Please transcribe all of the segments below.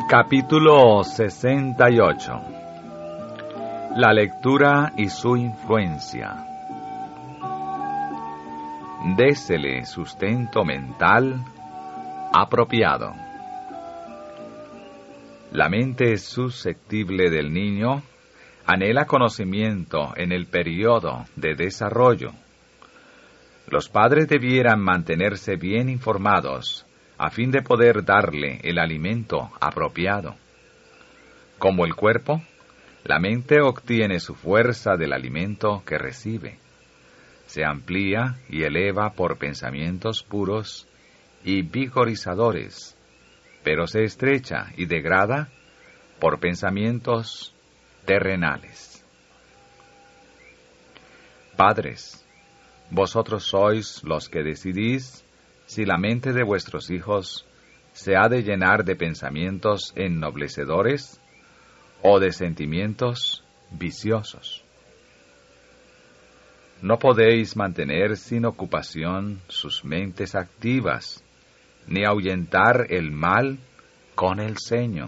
Capítulo 68. La lectura y su influencia. Désele sustento mental apropiado. La mente susceptible del niño anhela conocimiento en el periodo de desarrollo. Los padres debieran mantenerse bien informados a fin de poder darle el alimento apropiado. Como el cuerpo, la mente obtiene su fuerza del alimento que recibe. Se amplía y eleva por pensamientos puros y vigorizadores, pero se estrecha y degrada por pensamientos terrenales. Padres, vosotros sois los que decidís si la mente de vuestros hijos se ha de llenar de pensamientos ennoblecedores o de sentimientos viciosos. No podéis mantener sin ocupación sus mentes activas, ni ahuyentar el mal con el ceño.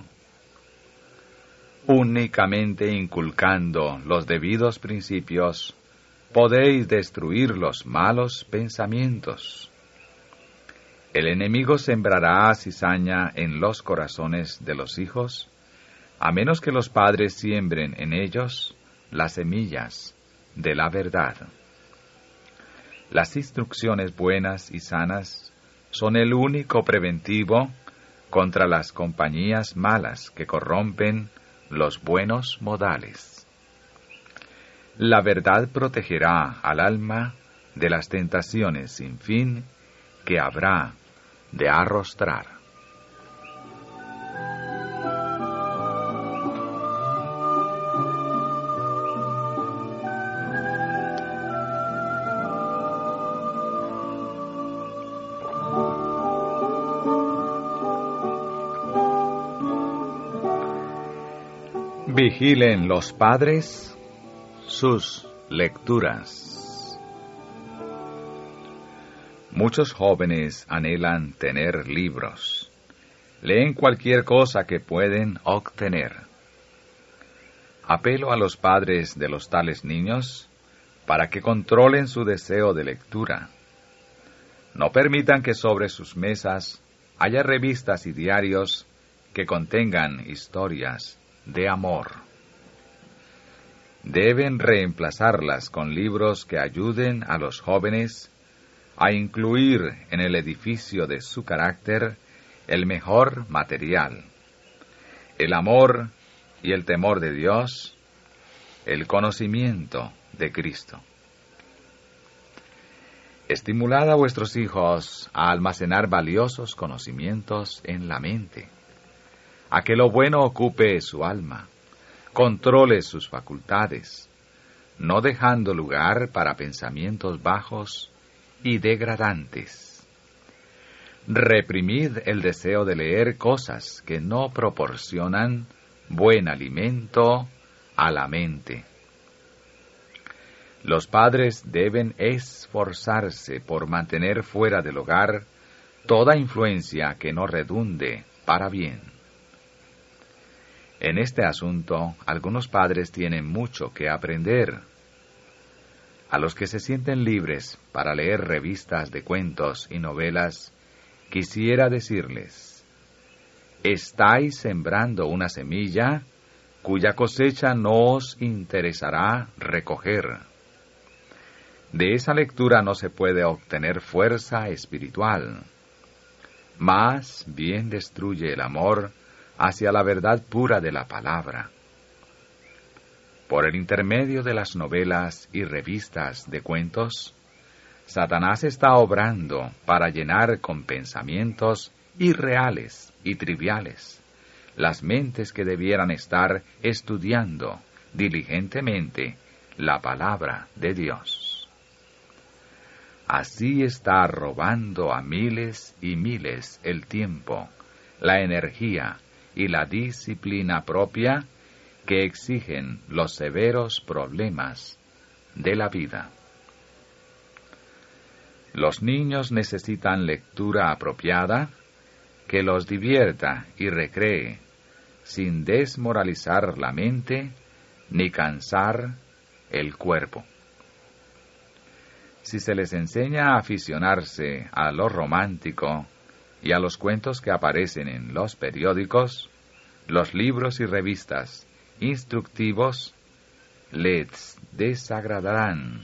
Únicamente inculcando los debidos principios, podéis destruir los malos pensamientos. El enemigo sembrará cizaña en los corazones de los hijos, a menos que los padres siembren en ellos las semillas de la verdad. Las instrucciones buenas y sanas son el único preventivo contra las compañías malas que corrompen los buenos modales. La verdad protegerá al alma de las tentaciones sin fin que habrá de arrostrar. Vigilen los padres sus lecturas. Muchos jóvenes anhelan tener libros. Leen cualquier cosa que pueden obtener. Apelo a los padres de los tales niños para que controlen su deseo de lectura. No permitan que sobre sus mesas haya revistas y diarios que contengan historias de amor. Deben reemplazarlas con libros que ayuden a los jóvenes a incluir en el edificio de su carácter el mejor material, el amor y el temor de Dios, el conocimiento de Cristo. Estimulad a vuestros hijos a almacenar valiosos conocimientos en la mente, a que lo bueno ocupe su alma, controle sus facultades, no dejando lugar para pensamientos bajos y degradantes. Reprimid el deseo de leer cosas que no proporcionan buen alimento a la mente. Los padres deben esforzarse por mantener fuera del hogar toda influencia que no redunde para bien. En este asunto, algunos padres tienen mucho que aprender. A los que se sienten libres para leer revistas de cuentos y novelas, quisiera decirles: estáis sembrando una semilla cuya cosecha no os interesará recoger. De esa lectura no se puede obtener fuerza espiritual. Más bien destruye el amor hacia la verdad pura de la palabra. Por el intermedio de las novelas y revistas de cuentos, Satanás está obrando para llenar con pensamientos irreales y triviales las mentes que debieran estar estudiando diligentemente la palabra de Dios. Así está robando a miles y miles el tiempo, la energía y la disciplina propia que exigen los severos problemas de la vida. Los niños necesitan lectura apropiada que los divierta y recree, sin desmoralizar la mente ni cansar el cuerpo. Si se les enseña a aficionarse a lo romántico y a los cuentos que aparecen en los periódicos, los libros y revistas instructivos les desagradarán.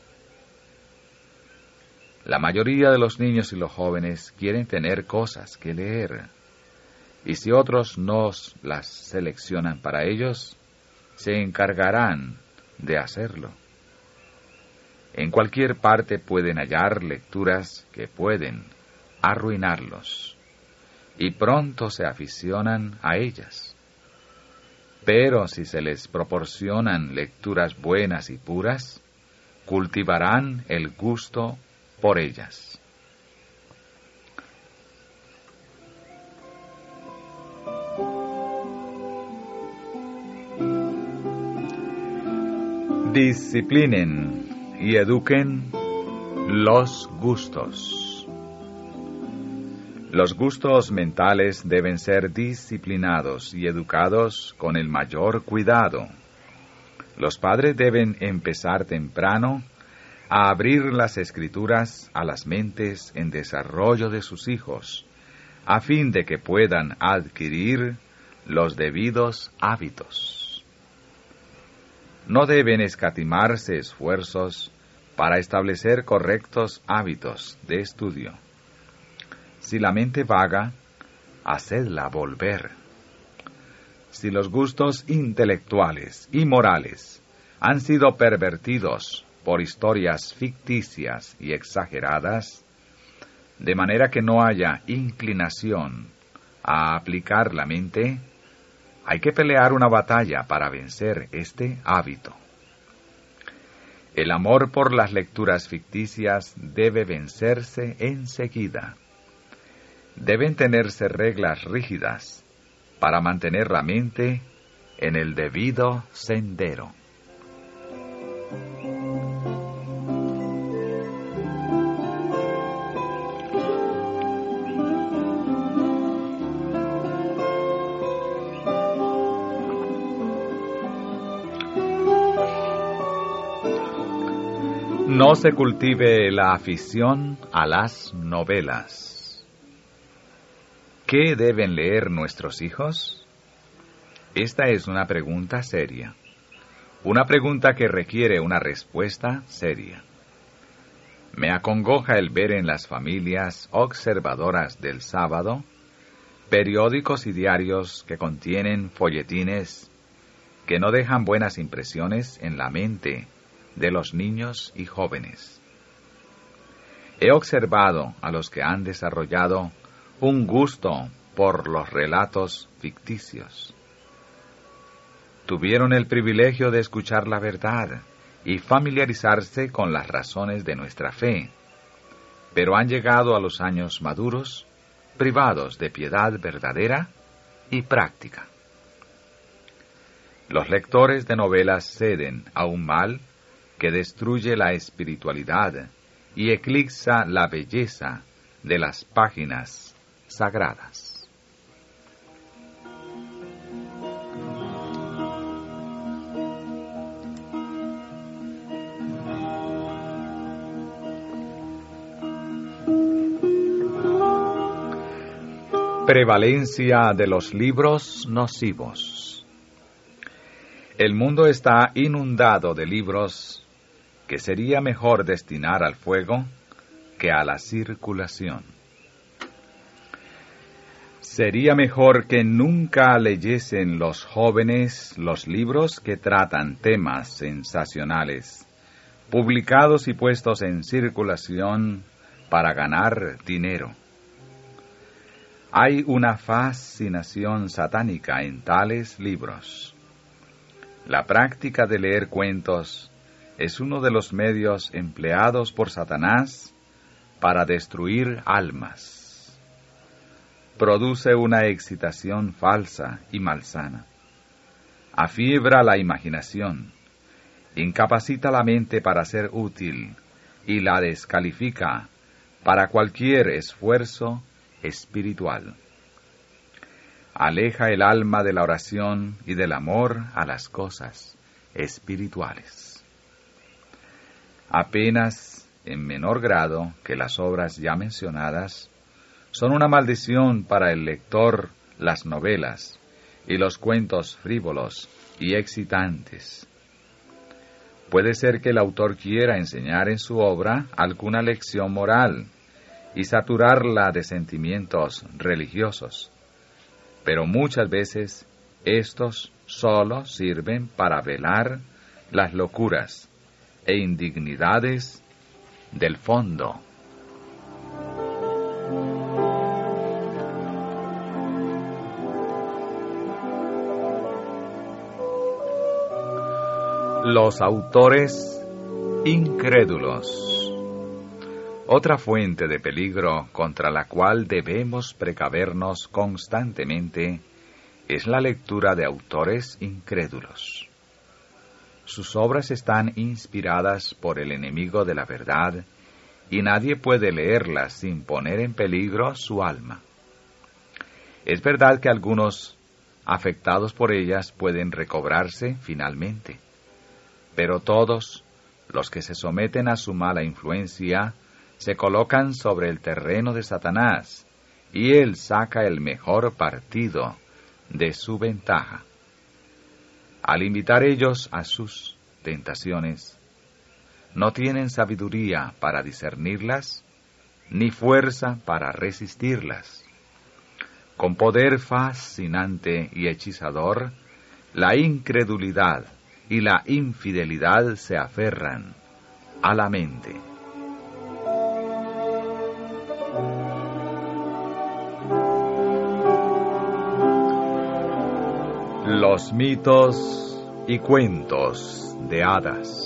La mayoría de los niños y los jóvenes quieren tener cosas que leer, y si otros no las seleccionan para ellos, se encargarán de hacerlo. En cualquier parte pueden hallar lecturas que pueden arruinarlos, y pronto se aficionan a ellas. Pero si se les proporcionan lecturas buenas y puras, cultivarán el gusto por ellas. Disciplinen y eduquen los gustos. Los gustos mentales deben ser disciplinados y educados con el mayor cuidado. Los padres deben empezar temprano a abrir las escrituras a las mentes en desarrollo de sus hijos, a fin de que puedan adquirir los debidos hábitos. No deben escatimarse esfuerzos para establecer correctos hábitos de estudio. Si la mente vaga, hacedla volver. Si los gustos intelectuales y morales han sido pervertidos por historias ficticias y exageradas, de manera que no haya inclinación a aplicar la mente, hay que pelear una batalla para vencer este hábito. El amor por las lecturas ficticias debe vencerse enseguida. Deben tenerse reglas rígidas para mantener la mente en el debido sendero. No se cultive la afición a las novelas. ¿Qué deben leer nuestros hijos? Esta es una pregunta seria. Una pregunta que requiere una respuesta seria. Me acongoja el ver en las familias observadoras del sábado periódicos y diarios que contienen folletines que no dejan buenas impresiones en la mente de los niños y jóvenes. He observado a los que han desarrollado un gusto por los relatos ficticios. Tuvieron el privilegio de escuchar la verdad y familiarizarse con las razones de nuestra fe, pero han llegado a los años maduros privados de piedad verdadera y práctica. Los lectores de novelas ceden a un mal que destruye la espiritualidad y eclipsa la belleza de las páginas sagradas. Prevalencia de los libros nocivos. El mundo está inundado de libros que sería mejor destinar al fuego que a la circulación. Sería mejor que nunca leyesen los jóvenes los libros que tratan temas sensacionales, publicados y puestos en circulación para ganar dinero. Hay una fascinación satánica en tales libros. La práctica de leer cuentos es uno de los medios empleados por Satanás para destruir almas. Produce una excitación falsa y malsana. Afiebra la imaginación, incapacita la mente para ser útil y la descalifica para cualquier esfuerzo espiritual. aleja el alma de la oración y del amor a las cosas espirituales. Apenas en menor grado que las obras ya mencionadas, son una maldición para el lector las novelas y los cuentos frívolos y excitantes. Puede ser que el autor quiera enseñar en su obra alguna lección moral y saturarla de sentimientos religiosos, pero muchas veces estos solo sirven para velar las locuras e indignidades del fondo. Los autores incrédulos. Otra fuente de peligro contra la cual debemos precavernos constantemente es la lectura de autores incrédulos. Sus obras están inspiradas por el enemigo de la verdad y nadie puede leerlas sin poner en peligro su alma. Es verdad que algunos afectados por ellas pueden recobrarse finalmente, pero todos los que se someten a su mala influencia se colocan sobre el terreno de Satanás, y él saca el mejor partido de su ventaja. Al invitar ellos a sus tentaciones, no tienen sabiduría para discernirlas, ni fuerza para resistirlas. Con poder fascinante y hechizador, la incredulidad y la infidelidad se aferran a la mente. Los mitos y cuentos de hadas.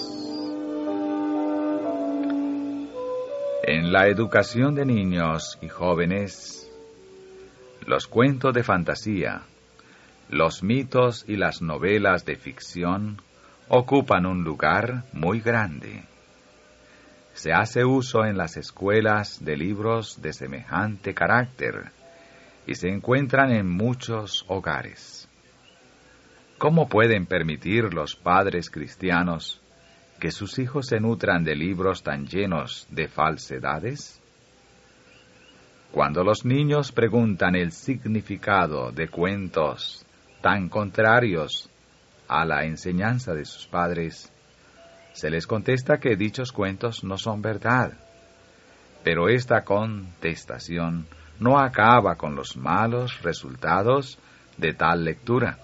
En la educación de niños y jóvenes, los cuentos de fantasía, los mitos y las novelas de ficción ocupan un lugar muy grande. Se hace uso en las escuelas de libros de semejante carácter y se encuentran en muchos hogares. ¿Cómo pueden permitir los padres cristianos que sus hijos se nutran de libros tan llenos de falsedades? Cuando los niños preguntan el significado de cuentos tan contrarios a la enseñanza de sus padres, se les contesta que dichos cuentos no son verdad. Pero esta contestación no acaba con los malos resultados de tal lectura.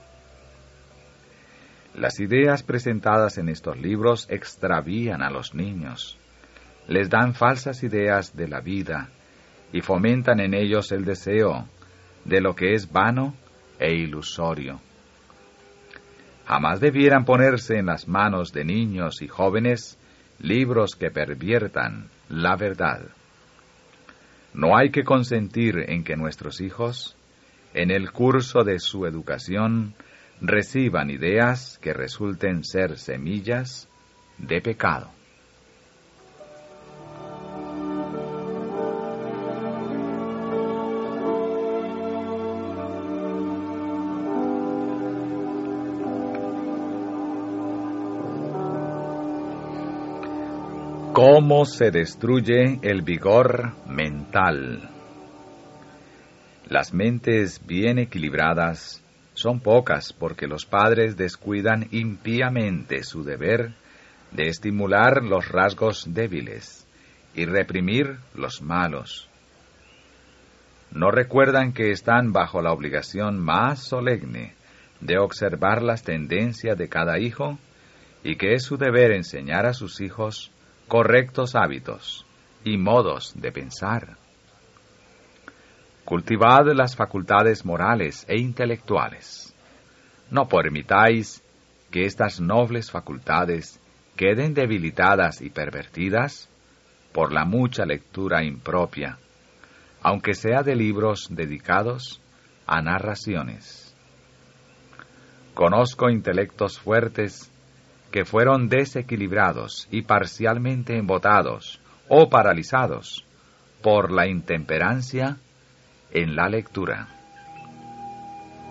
Las ideas presentadas en estos libros extravían a los niños, les dan falsas ideas de la vida y fomentan en ellos el deseo de lo que es vano e ilusorio. Jamás debieran ponerse en las manos de niños y jóvenes libros que perviertan la verdad. No hay que consentir en que nuestros hijos, en el curso de su educación, reciban ideas que resulten ser semillas de pecado. ¿Cómo se destruye el vigor mental? Las mentes bien equilibradas son pocas porque los padres descuidan impíamente su deber de estimular los rasgos débiles y reprimir los malos. No recuerdan que están bajo la obligación más solemne de observar las tendencias de cada hijo y que es su deber enseñar a sus hijos correctos hábitos y modos de pensar. Cultivad las facultades morales e intelectuales. No permitáis que estas nobles facultades queden debilitadas y pervertidas por la mucha lectura impropia, aunque sea de libros dedicados a narraciones. Conozco intelectos fuertes que fueron desequilibrados y parcialmente embotados o paralizados por la intemperancia en la lectura.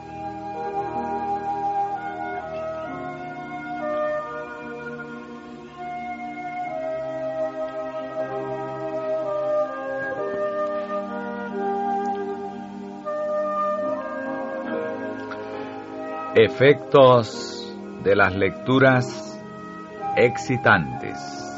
Efectos de las lecturas excitantes.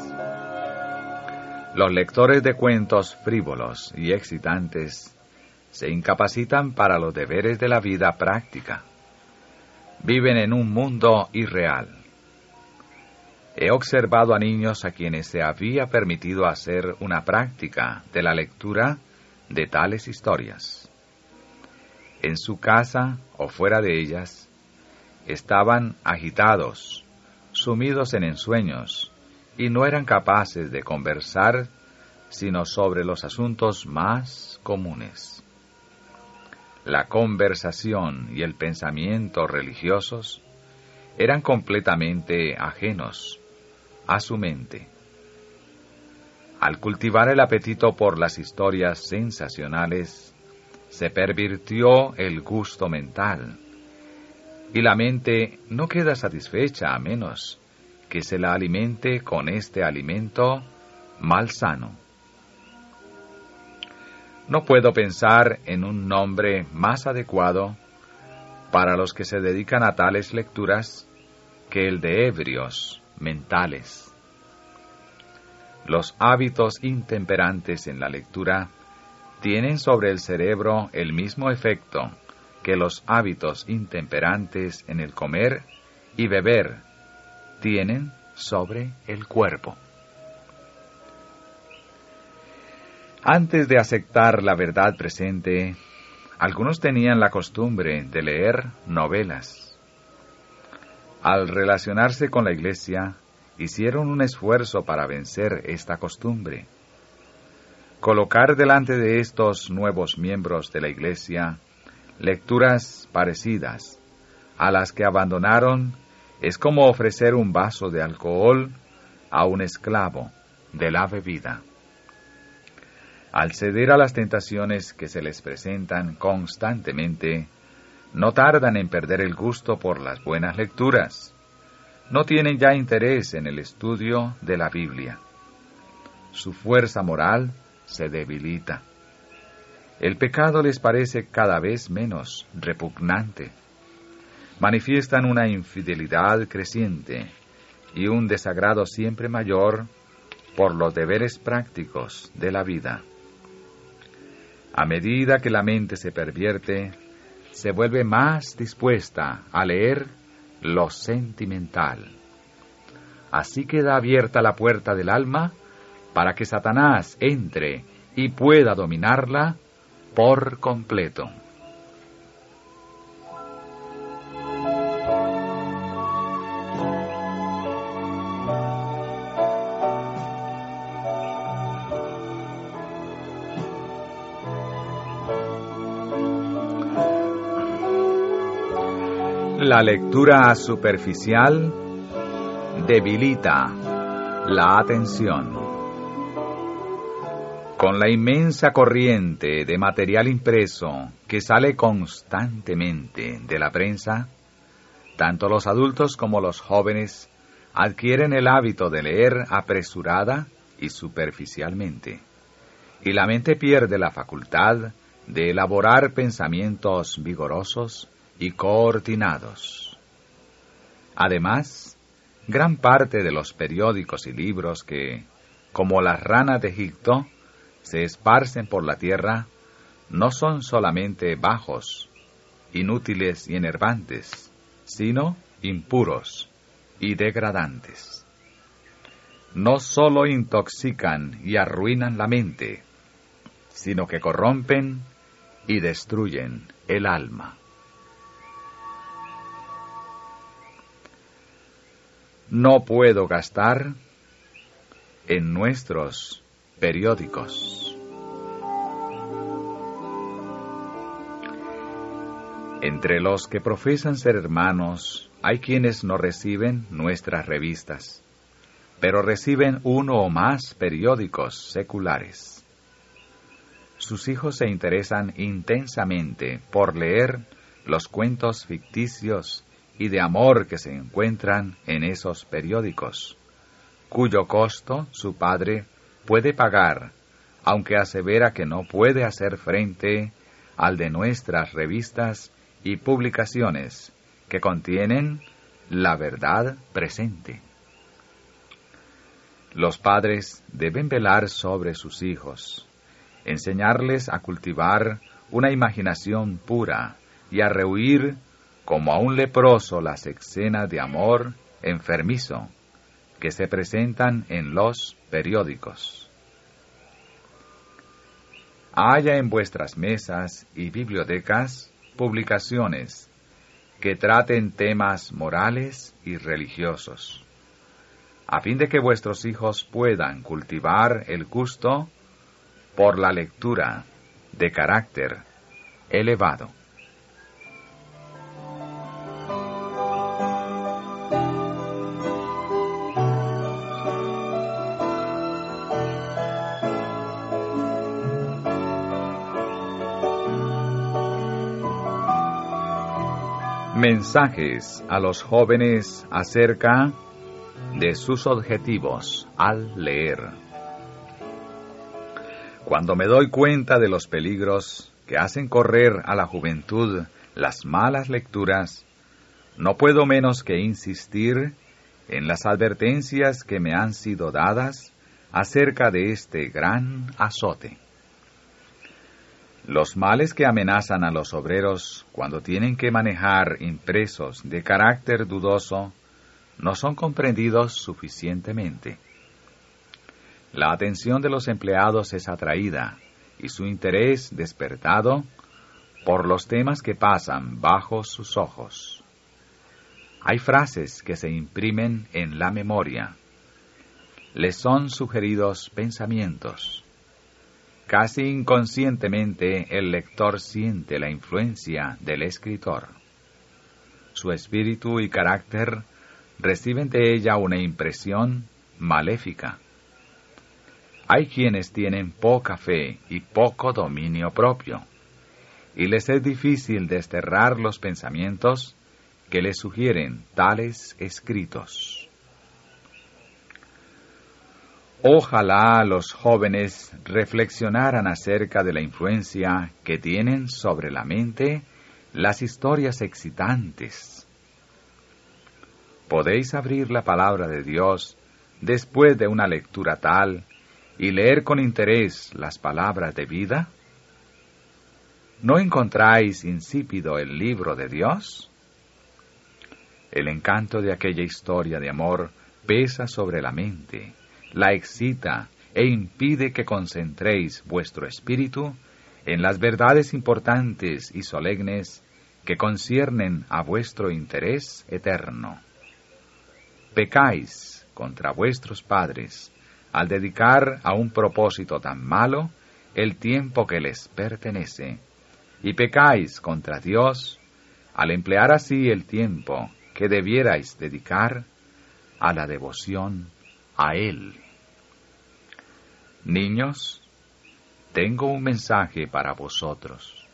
Los lectores de cuentos frívolos y excitantes se incapacitan para los deberes de la vida práctica. Viven en un mundo irreal. He observado a niños a quienes se había permitido hacer una práctica de la lectura de tales historias. En su casa o fuera de ellas, estaban agitados, sumidos en ensueños, y no eran capaces de conversar sino sobre los asuntos más comunes. La conversación y el pensamiento religiosos eran completamente ajenos a su mente. Al cultivar el apetito por las historias sensacionales, se pervirtió el gusto mental, y la mente no queda satisfecha a menos que se la alimente con este alimento malsano. No puedo pensar en un nombre más adecuado para los que se dedican a tales lecturas que el de ebrios mentales. Los hábitos intemperantes en la lectura tienen sobre el cerebro el mismo efecto que los hábitos intemperantes en el comer y beber tienen sobre el cuerpo. Antes de aceptar la verdad presente, algunos tenían la costumbre de leer novelas. Al relacionarse con la Iglesia, hicieron un esfuerzo para vencer esta costumbre. Colocar delante de estos nuevos miembros de la Iglesia lecturas parecidas a las que abandonaron es como ofrecer un vaso de alcohol a un esclavo de la bebida. Al ceder a las tentaciones que se les presentan constantemente, no tardan en perder el gusto por las buenas lecturas. No tienen ya interés en el estudio de la Biblia. Su fuerza moral se debilita. El pecado les parece cada vez menos repugnante. Manifiestan una infidelidad creciente y un desagrado siempre mayor por los deberes prácticos de la vida. A medida que la mente se pervierte, se vuelve más dispuesta a leer lo sentimental. Así queda abierta la puerta del alma para que Satanás entre y pueda dominarla por completo. La lectura superficial debilita la atención. Con la inmensa corriente de material impreso que sale constantemente de la prensa, tanto los adultos como los jóvenes adquieren el hábito de leer apresurada y superficialmente, y la mente pierde la facultad de elaborar pensamientos vigorosos y coordinados. Además, gran parte de los periódicos y libros que, como las ranas de Egipto, se esparcen por la tierra, no son solamente bajos, inútiles y enervantes, sino impuros y degradantes. No sólo intoxican y arruinan la mente, sino que corrompen y destruyen el alma. No puedo gastar en nuestros periódicos. Entre los que profesan ser hermanos, hay quienes no reciben nuestras revistas, pero reciben uno o más periódicos seculares. Sus hijos se interesan intensamente por leer los cuentos ficticios y de amor que se encuentran en esos periódicos, cuyo costo su padre puede pagar, aunque asevera que no puede hacer frente al de nuestras revistas y publicaciones que contienen la verdad presente. Los padres deben velar sobre sus hijos, enseñarles a cultivar una imaginación pura y a rehuir como a un leproso las escenas de amor enfermizo que se presentan en los periódicos. Haya en vuestras mesas y bibliotecas publicaciones que traten temas morales y religiosos, a fin de que vuestros hijos puedan cultivar el gusto por la lectura de carácter elevado. Mensajes a los jóvenes acerca de sus objetivos al leer. Cuando me doy cuenta de los peligros que hacen correr a la juventud las malas lecturas, no puedo menos que insistir en las advertencias que me han sido dadas acerca de este gran azote. Los males que amenazan a los obreros cuando tienen que manejar impresos de carácter dudoso no son comprendidos suficientemente. La atención de los empleados es atraída y su interés despertado por los temas que pasan bajo sus ojos. Hay frases que se imprimen en la memoria. Les son sugeridos pensamientos. Casi inconscientemente el lector siente la influencia del escritor. Su espíritu y carácter reciben de ella una impresión maléfica. Hay quienes tienen poca fe y poco dominio propio, y les es difícil desterrar los pensamientos que les sugieren tales escritos. Ojalá los jóvenes reflexionaran acerca de la influencia que tienen sobre la mente las historias excitantes. ¿Podéis abrir la palabra de Dios después de una lectura tal y leer con interés las palabras de vida? ¿No encontráis insípido el libro de Dios? El encanto de aquella historia de amor pesa sobre la mente, la excita e impide que concentréis vuestro espíritu en las verdades importantes y solemnes que conciernen a vuestro interés eterno. Pecáis contra vuestros padres al dedicar a un propósito tan malo el tiempo que les pertenece, y pecáis contra Dios al emplear así el tiempo que debierais dedicar a la devoción a Él. Niños, tengo un mensaje para vosotros.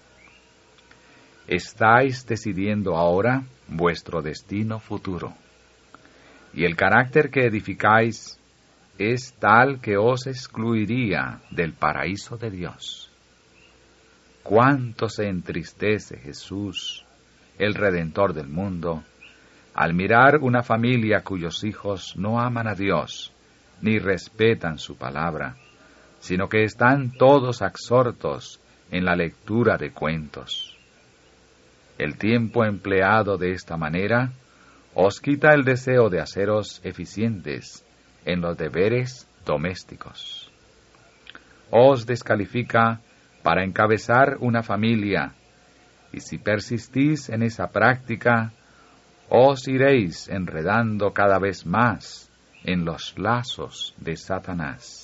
Estáis decidiendo ahora vuestro destino futuro, y el carácter que edificáis es tal que os excluiría del paraíso de Dios. Cuánto se entristece Jesús, el Redentor del mundo, al mirar una familia cuyos hijos no aman a Dios ni respetan su palabra, sino que están todos absortos en la lectura de cuentos. El tiempo empleado de esta manera os quita el deseo de haceros eficientes en los deberes domésticos. Os descalifica para encabezar una familia, y si persistís en esa práctica, os iréis enredando cada vez más en los lazos de Satanás.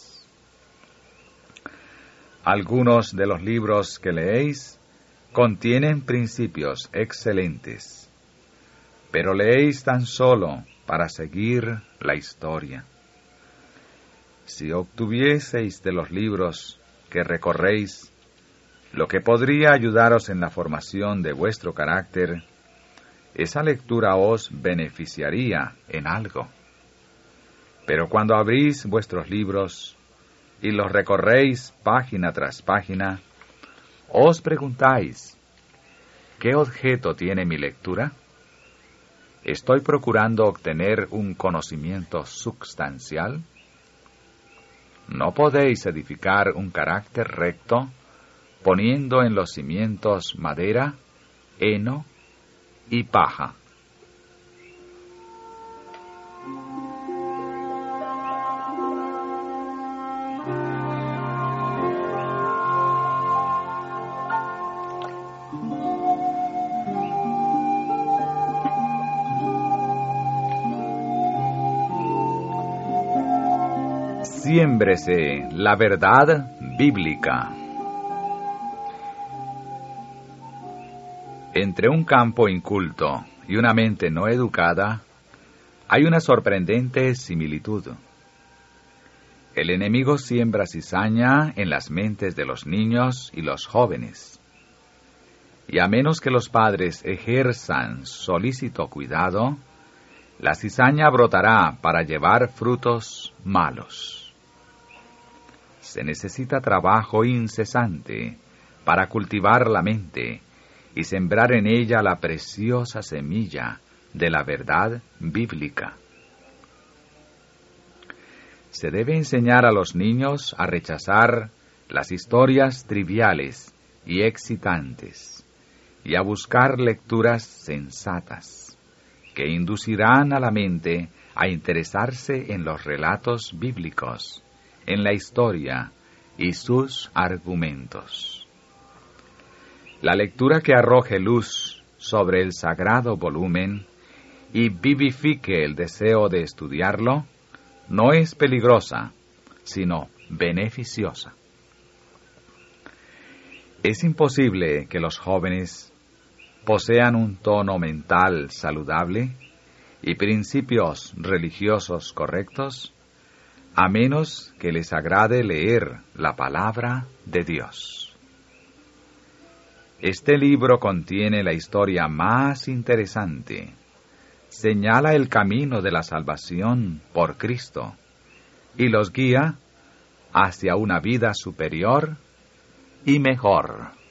Algunos de los libros que leéis contienen principios excelentes, pero leéis tan solo para seguir la historia. Si obtuvieseis de los libros que recorréis lo que podría ayudaros en la formación de vuestro carácter, esa lectura os beneficiaría en algo. Pero cuando abrís vuestros libros y los recorréis página tras página, os preguntáis, ¿qué objeto tiene mi lectura? ¿Estoy procurando obtener un conocimiento substancial? No podéis edificar un carácter recto poniendo en los cimientos madera, heno y paja. Siémbrese la verdad bíblica. Entre un campo inculto y una mente no educada, hay una sorprendente similitud. El enemigo siembra cizaña en las mentes de los niños y los jóvenes. Y a menos que los padres ejerzan solícito cuidado, la cizaña brotará para llevar frutos malos. Se necesita trabajo incesante para cultivar la mente y sembrar en ella la preciosa semilla de la verdad bíblica. Se debe enseñar a los niños a rechazar las historias triviales y excitantes y a buscar lecturas sensatas que inducirán a la mente a interesarse en los relatos bíblicos, en la historia y sus argumentos. La lectura que arroje luz sobre el sagrado volumen y vivifique el deseo de estudiarlo, no es peligrosa, sino beneficiosa. Es imposible que los jóvenes posean un tono mental saludable y principios religiosos correctos, a menos que les agrade leer la palabra de Dios. Este libro contiene la historia más interesante, señala el camino de la salvación por Cristo y los guía hacia una vida superior y mejor.